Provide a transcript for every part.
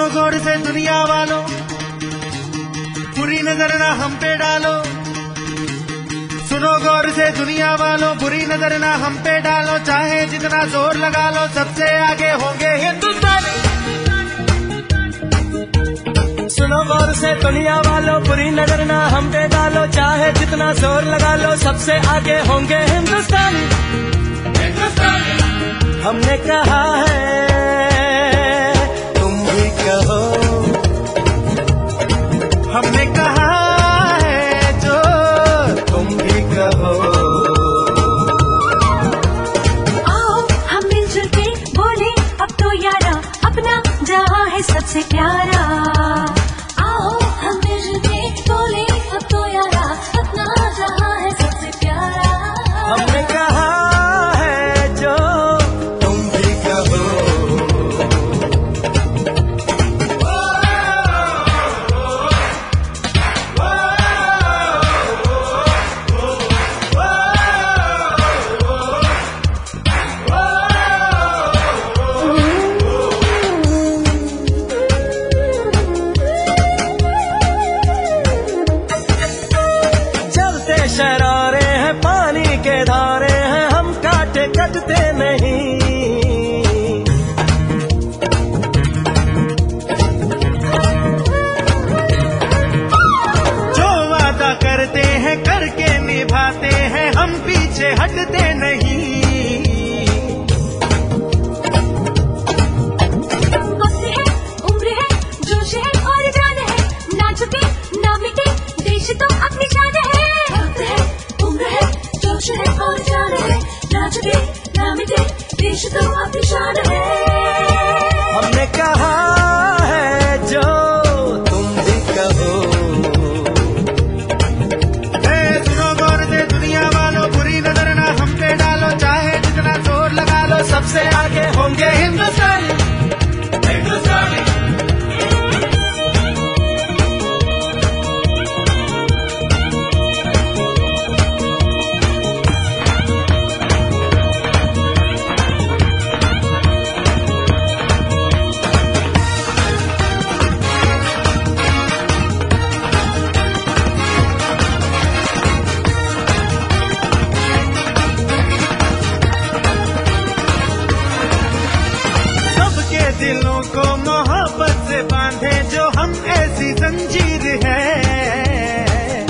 सुनो गौर से दुनिया वालों, बुरी नजर ना हम पे डालो। सुनो गौर से दुनिया वालों, बुरी नजर ना हम पे डालो। चाहे जितना जोर लगा लो, सबसे आगे होंगे हिंदुस्तानी। सुनो गौर से दुनिया वालों, बुरी नजर ना हम पे डालो। चाहे जितना जोर लगा लो, सबसे आगे होंगे हिंदुस्तानी। हमने कहा है, तुम भी कहो। हमने कहा है जो तुम भी कहो। आओ हम मिलजुल के बोले अब तो यारा, अपना जहां है सबसे प्यारा। आओ हम मिलजुल के बोले अब तो यारा, अपना जहां है सबसे प्यारा। हमने कहा है जो तुम भी कहो। चलते शरारे हैं, पानी के धारे हैं, हम काटे कटते नहीं। जो वादा करते हैं करके निभाते हैं, हम पीछे हटते नहीं। वक्त है, उम्र है, जोश है और जान है, ना झुके ना मिटे, देश तो अपनी शान है। वक्त है, उम्र है, जोश है और जान है, ना झुके ना मिटे, देश तो अपनी शान है। हमने कहा है जो तुम भी कहो। सुनो गौर से दुनिया वालों, बुरी नजर ना हम पे डालो। चाहे जितना जोर लगा लो, सबसे आगे होंगे हिंदुस्तानी। सबके दिलों को मोहब्बत से बांधे जो हम ऐसी जंजीर है।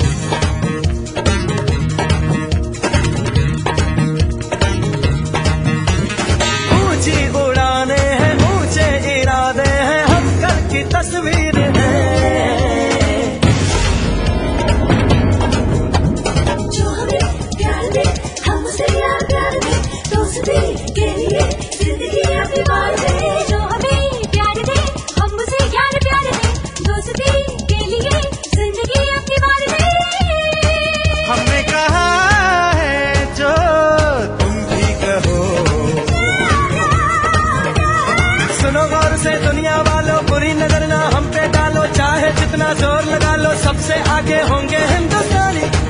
ऊंची उड़ाने हैं, ऊंचे इरादे हैं, हम कल की तस्वीर है। जो हमें प्यार दे, हम उसे यार प्यार दे, दोस्ती के लिए जिंदगी अपनी बार दे। जो हमें प्यार दे, हम उसे यार प्यार दे, दोस्ती के लिए जिंदगी अपनी बार दे। हमने कहा है जो तुम भी कहो। सुनो गौर से दुनिया वालों, बुरी नजर ना हम पे डालो। चाहे जितना जोर लगा लो, सबसे आगे होंगे हिंदुस्तानी।